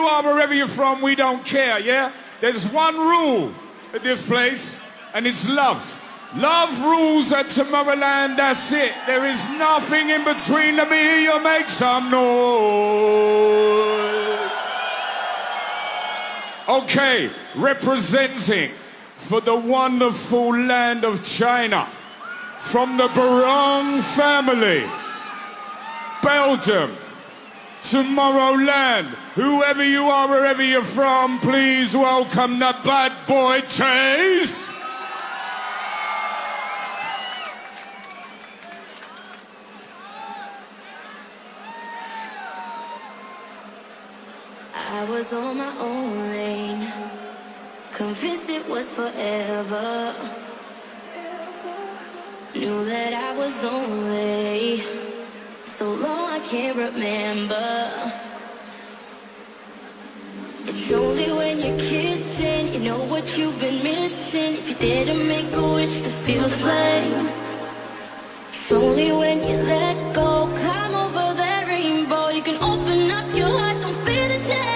are, wherever you're from, we don't care, yeah? There's one rule at this place, and it's love. Love rules at Tomorrowland, that's it. There is nothing in between. Let me hear you make some noise. Okay, representing for the wonderful land of China, from the Barong family, Belgium, Tomorrowland, whoever you are, wherever you're from, please welcome the bad boy Chase. I was on my own lane, convinced it was forever. Knew that I was lonely, so long I can't remember. It's only when you're kissing, you know what you've been missing. If you didn't make a wish to feel the flame, it's only when you let go, climb over that rainbow, you can open up your heart, don't feel the change.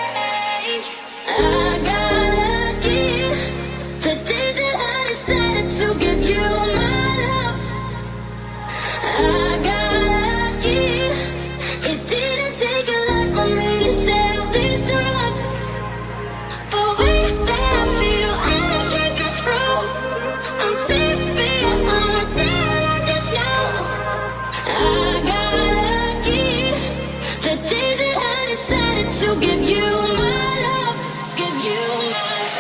I got lucky the day that I decided to give you my love. I got lucky, it didn't take a lot for me to sell this rug. The way that I feel, I can't control. I'm safe here, I'm safe, I just know. I got lucky the day that I decided to give you my love, give you my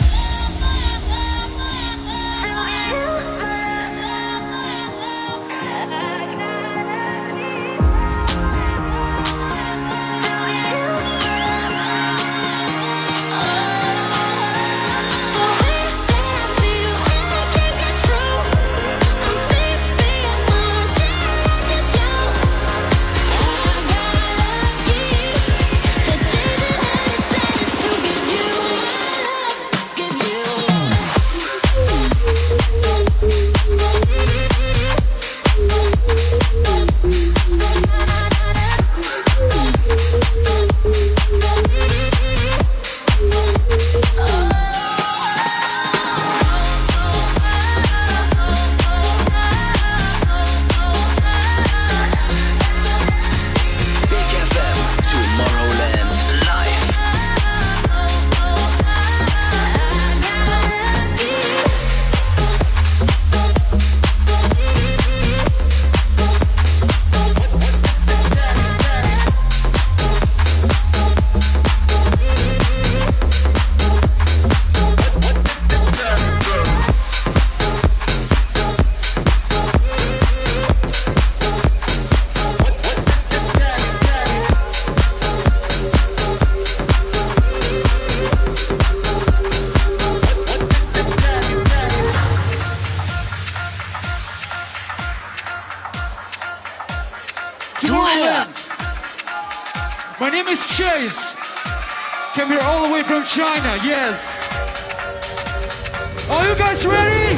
My name is Chase. Came here all the way from China, yes. Are you guys ready?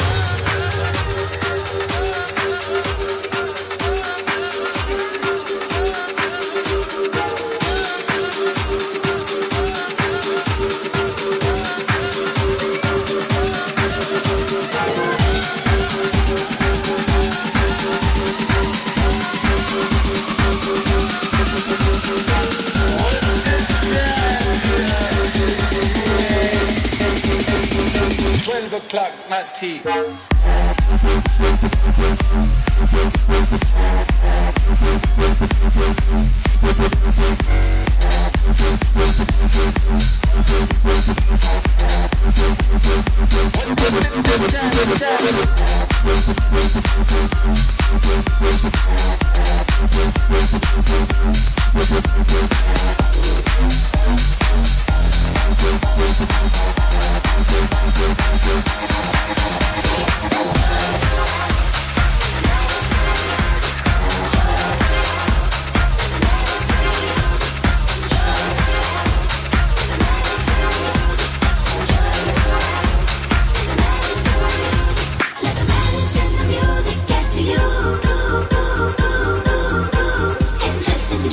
O'clock, not tea. Just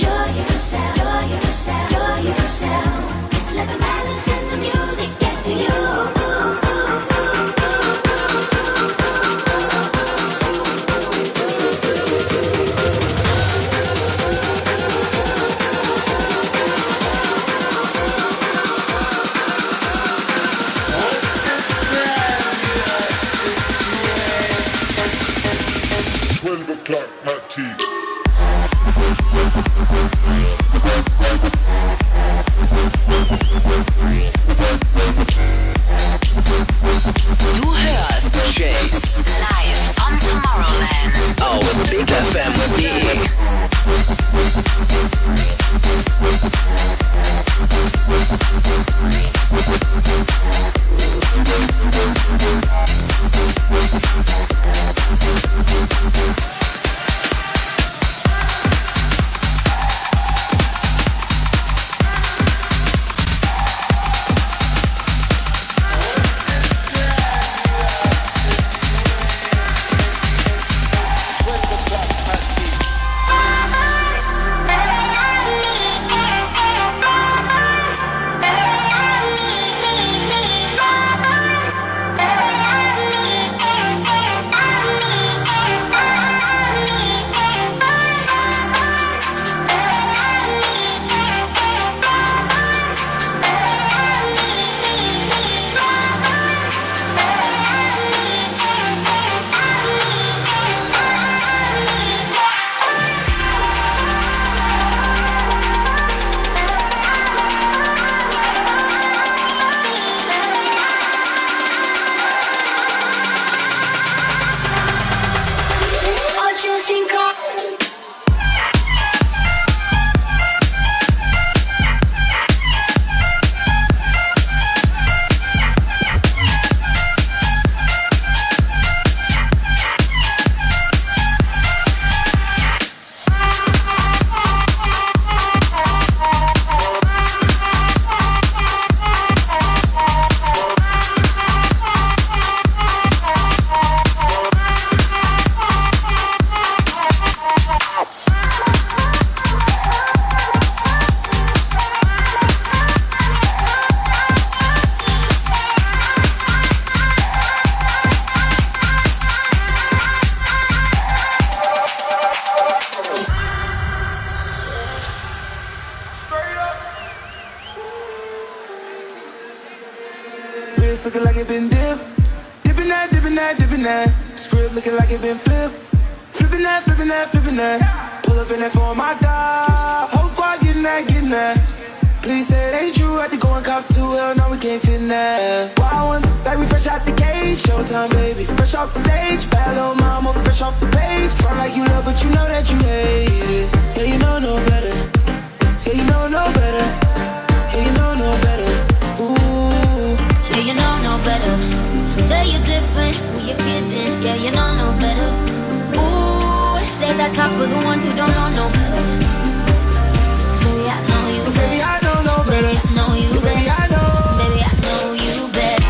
wrist looking like it been dipped. Dipping that, dipping that, dipping that. Script looking like it been flipped. Flipping that, flipping that, flipping that. Pull up in that for my God. Whole squad getting that, getting that. Please say it ain't true, had to go and cop too. Hell no, we can't fit in that. Wild ones, like we fresh out the cage. Showtime, baby, fresh off the stage. Bad little mama, fresh off the page. Front like you love, but you know that you hate it. Yeah, you know no better. Yeah, you know no better. Yeah, you know no better. Ooh. Yeah, you know no better. Say you're different, who you kidding? Yeah, you know no better. Ooh, say that talk for the ones who don't know no better. Baby, I know you better. Baby, I know no better. Baby, I know you better. Baby, I know. Baby, I know you better.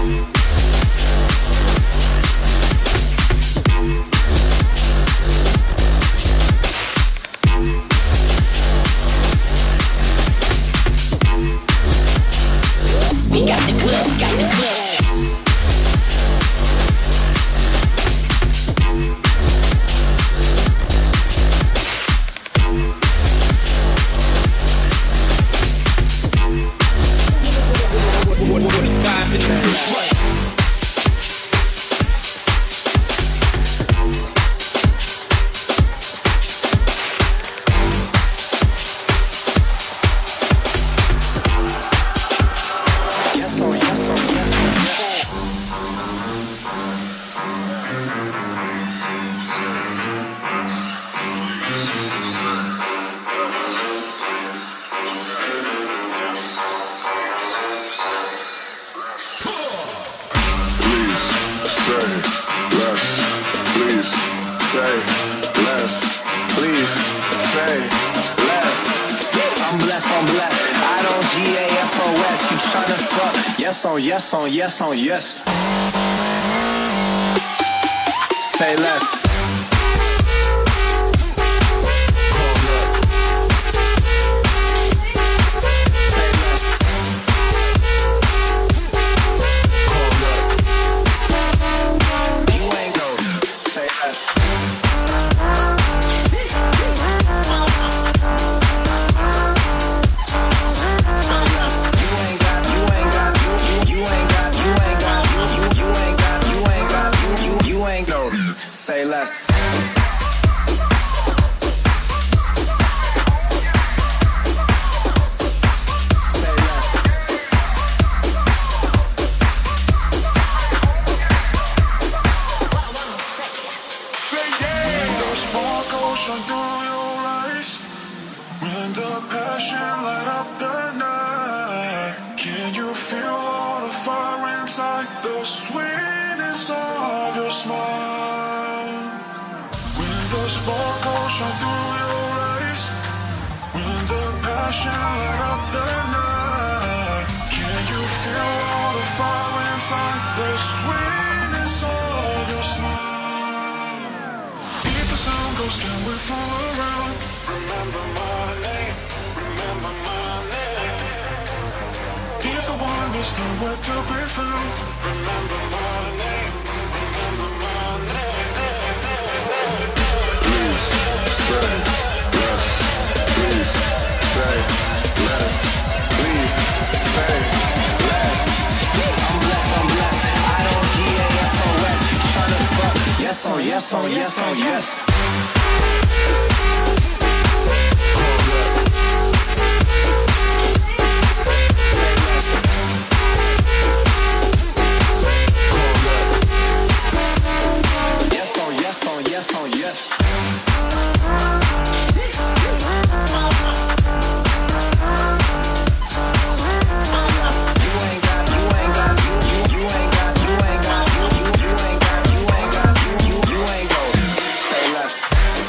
We got the club, we got the club. Yes on yes on yes. Say less. Say less. Yes on yes on yes. Say less.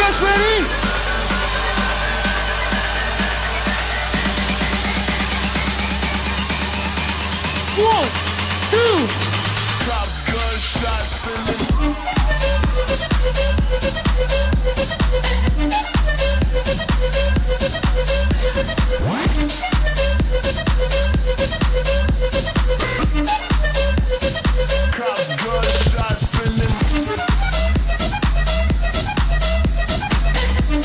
guys ready? One, two. Cops, gunshots, and cops, gunshots, and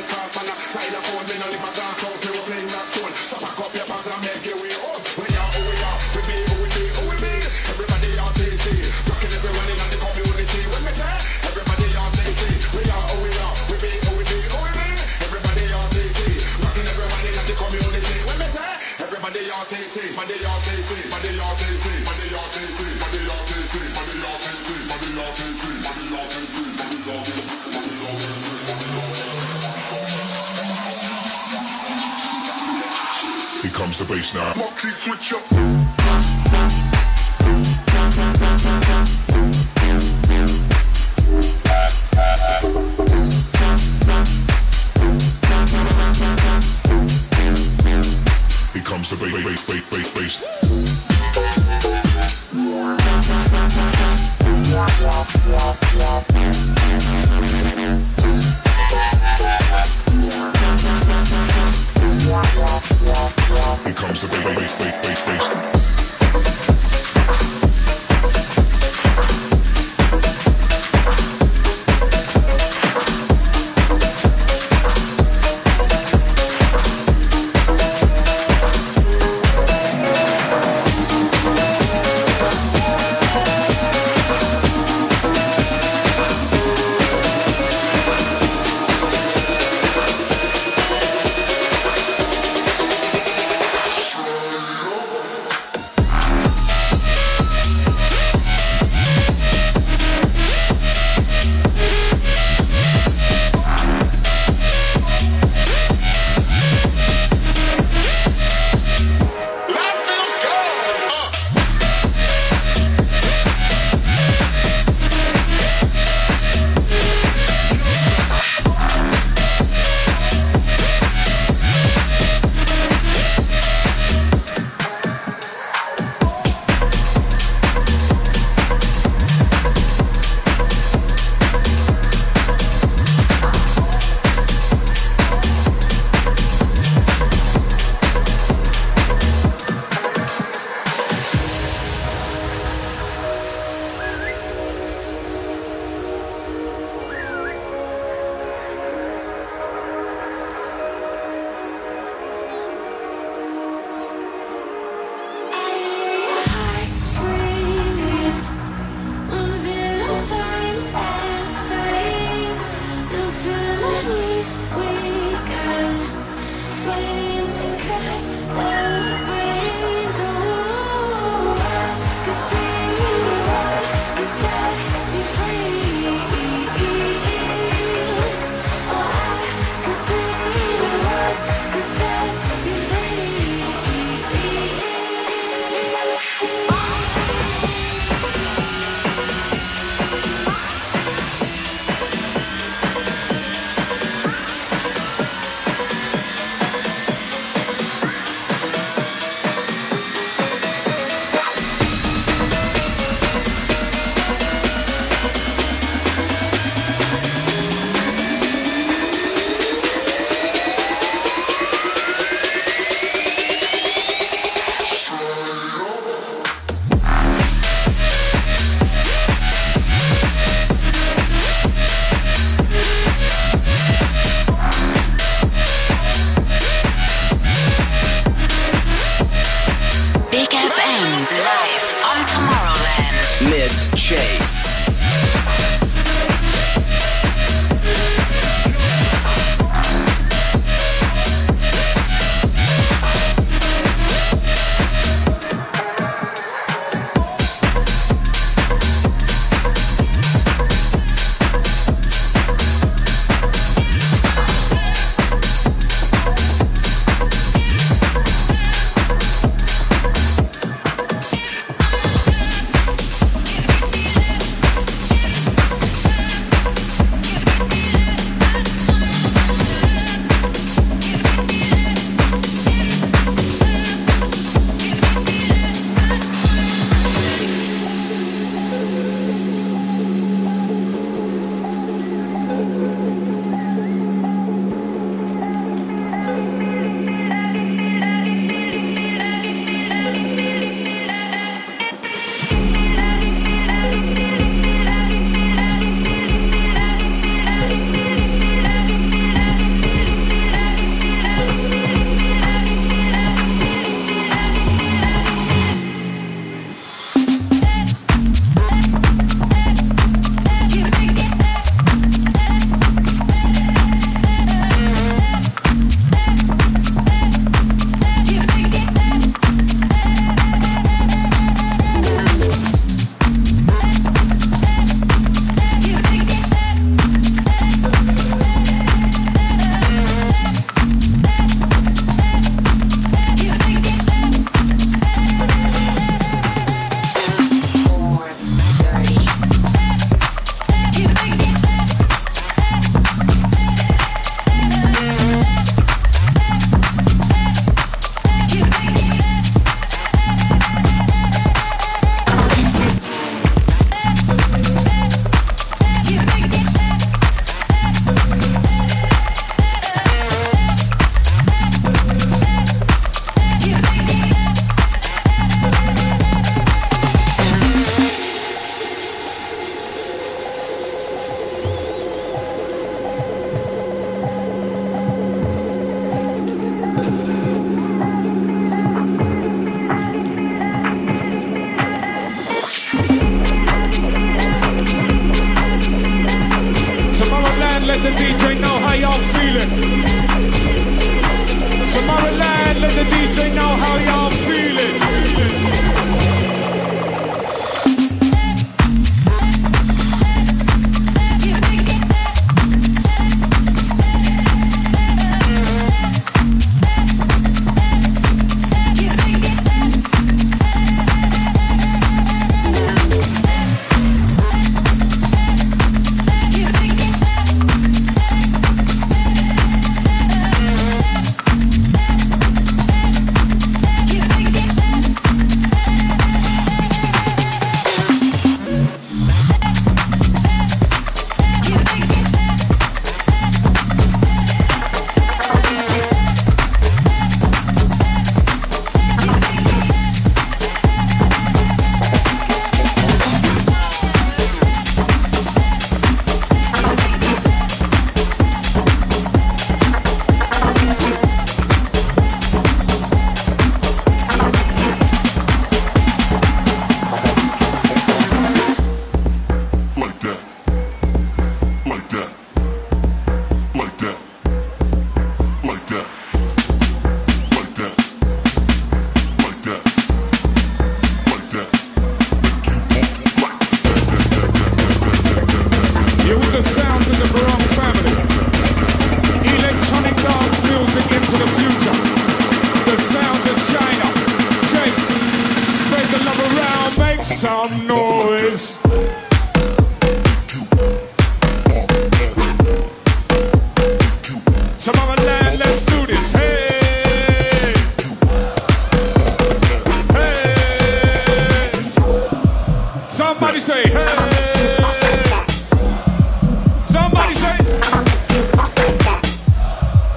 start on a xylophone. Me no live a glass house, me will fling that stone. So pack up your bags and make your way home. We are who we are, we be who we be, who we be. Everybody out TC, rocking everyone in the community. When me say, everybody out TC, we are who we are, we be who we be, who we be. Everybody out TC, rocking everyone in the community. When me say, everybody out TC, body out TC, body out TC, body out TC, body out TC, body out TC, body out TC, body out TC, body out TC, body out TC. Here comes the bass now. Moxie switch up. Here comes the bass. Here comes the bass.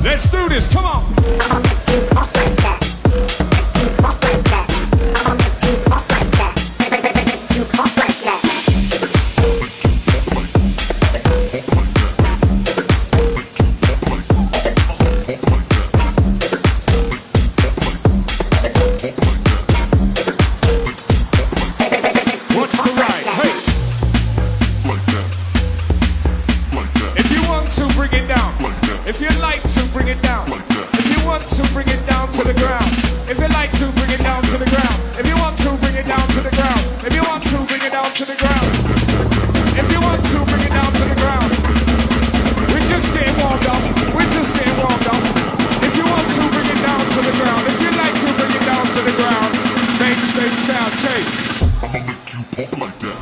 Let's do this, come on. What's the right? Hey. If you want to bring it down, if you like to bring it down, if you want to bring it down to the ground, if you like to bring it down to the ground, if you want to bring it down to the ground, if you want to bring it down to the ground, if you want to bring it down to the ground, we're just getting warmed up, we're just getting warmed up. If you want to bring it down to the ground, if you like to bring it down to the ground, make sound, chase. I'ma make you pop like that.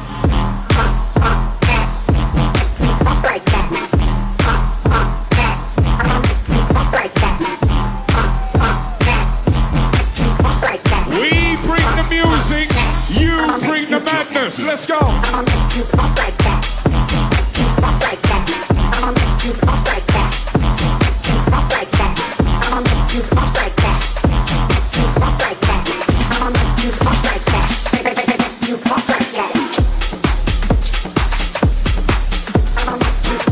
We bring the music, you bring the madness. Let's go. I'ma make you pop like that. Pop like that. I'ma make you pop like that. Pop like that. I'ma make you pop like that. Pop like that. I'ma make you pop like that. You pop like that. I'ma make you.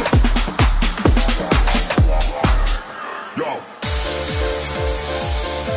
Yo.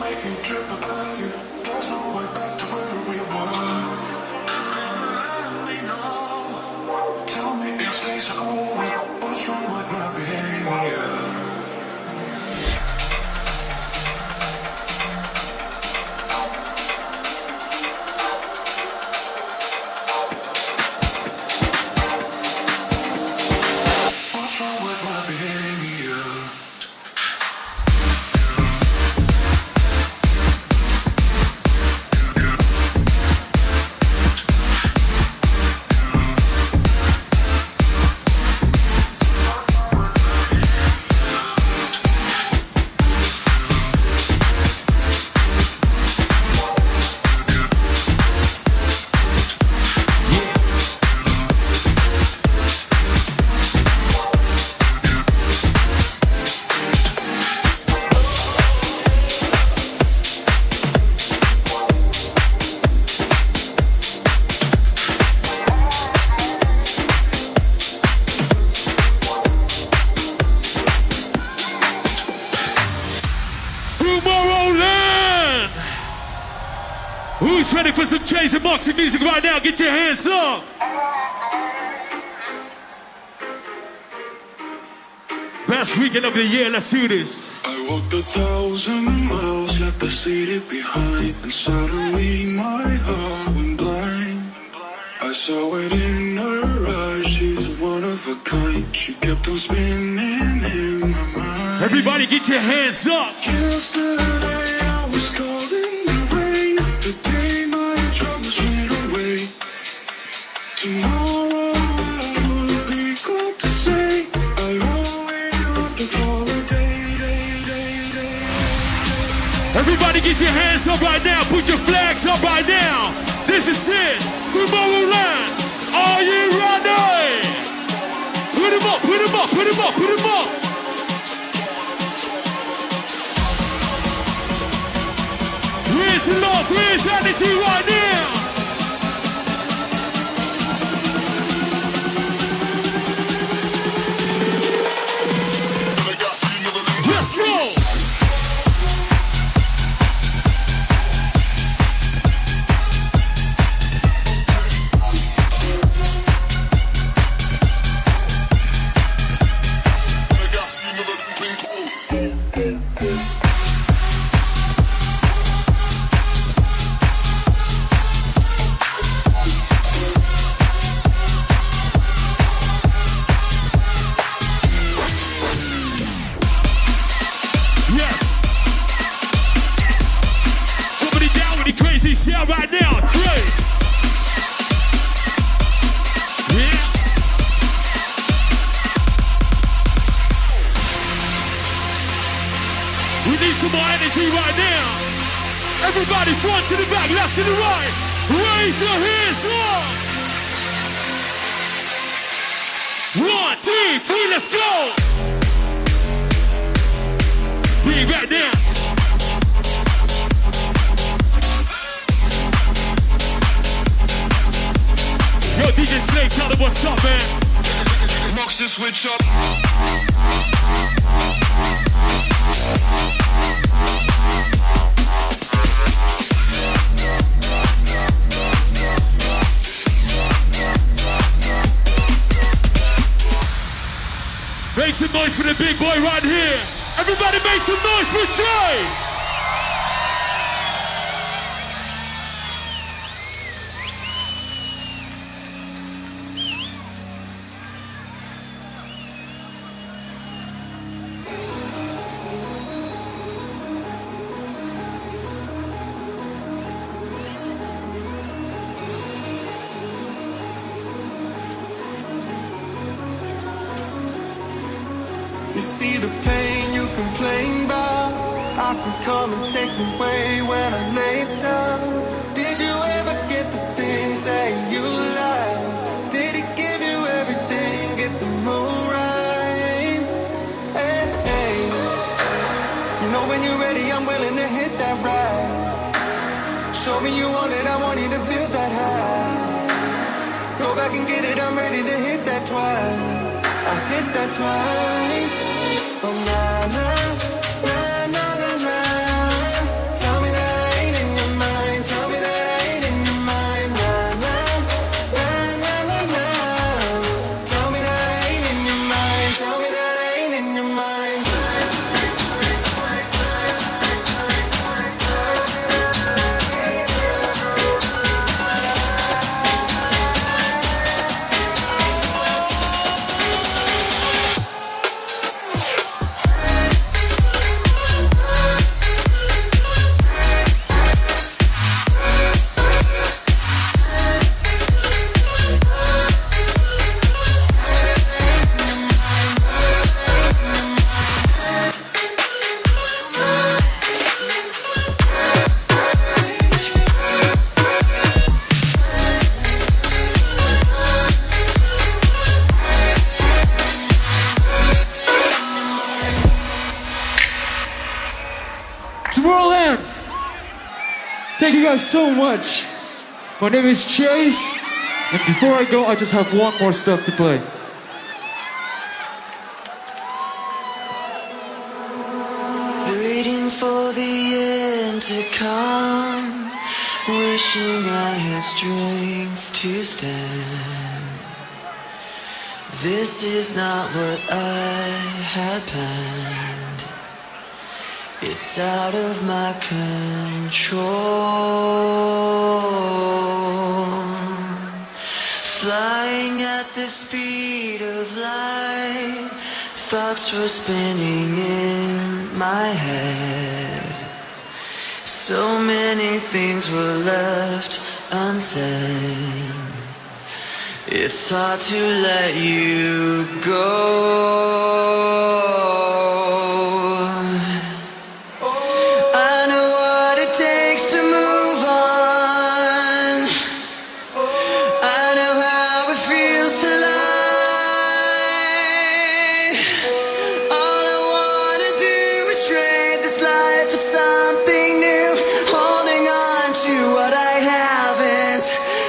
make me trip about you. There's no way back to where we were. Baby, let me know. Tell me if things are over. What's wrong with my behavior? Who's ready for some Jays and Moxie music right now? Get your hands up. Best weekend of the year, let's do this. I walked 1,000 miles, left the city behind, and suddenly my heart went blind. I saw it in her eyes, she's one of a kind. She kept on spinning in my mind. Everybody get your hands up. Yesterday I was caught in the rain. Today my troubles went away. Tomorrow I will be glad to say I always loved her for a day. Everybody get your hands up right now. Put your flags up right now. This is it. Tomorrowland. Are you ready? Put them up, put them up, put them up, put them up. Where's love? Where's energy right now? Let's go! Yeah, right now, Trace. Yeah. We need some more energy right now. Everybody, front to the back, left to the right. Raise your hands up. 1, 2, 3, let's go. Bring it right now. Yo, DJ Snake, tell them what's up, man. Mox the switch up. Make some noise for the big boy right here. Everybody make some noise for Chase. You see the pain you complain about, I can come and take away when I lay down. Did you ever get the things that you like? Did he give you everything? Get the mood right. Hey, hey. You know when you're ready, I'm willing to hit that ride. Show me you want it, I want you to feel that high. Go back and get it, I'm ready to hit that twice. I hit that twice. Oh, na, na, na, na, na, na. Tomorrowland. Thank you guys so much. My name is Chase, and before I go, I just have one more stuff to play. Waiting for the end to come, wishing I had strength to stand. This is not what I had planned. It's out of my control. Flying at the speed of light, thoughts were spinning in my head. So many things were left unsaid. It's hard to let you go. I know what it takes to move on. I know how it feels to lie. All I wanna do is trade this life for something new, holding on to what I haven't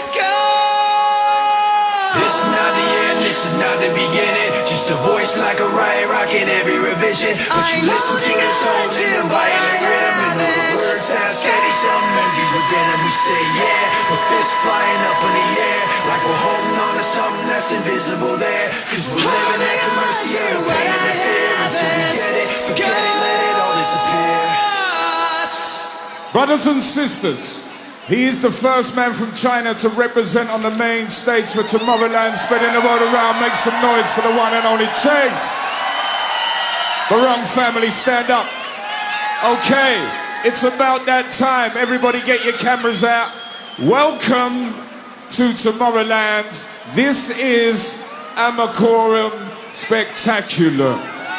got. This is not the end, this is not the beginning. Just a voice like a riot rocking every revision. But you listen to your tones and the violent rhythm. And all the words sound steady, some empties within them. We say yeah, with fists flying up in the air, like we're holding on to something that's invisible there. Cause we're living at the mercy of the pain and the fear. Until we get it, forget it, let it all disappear. Brothers and sisters, he is the first man from China to represent on the main stage for Tomorrowland, spreading the word around. Make some noise for the one and only Chase. Barong family, stand up. Okay, it's about that time. Everybody get your cameras out. Welcome to Tomorrowland. This is Amakorum Spectacular.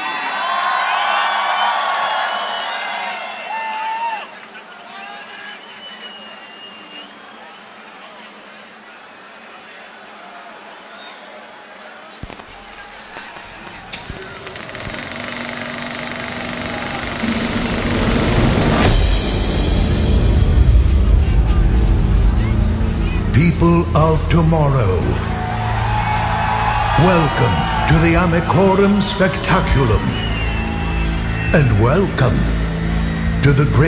People of tomorrow, welcome to the Amakorum Spectaculum, and welcome to the great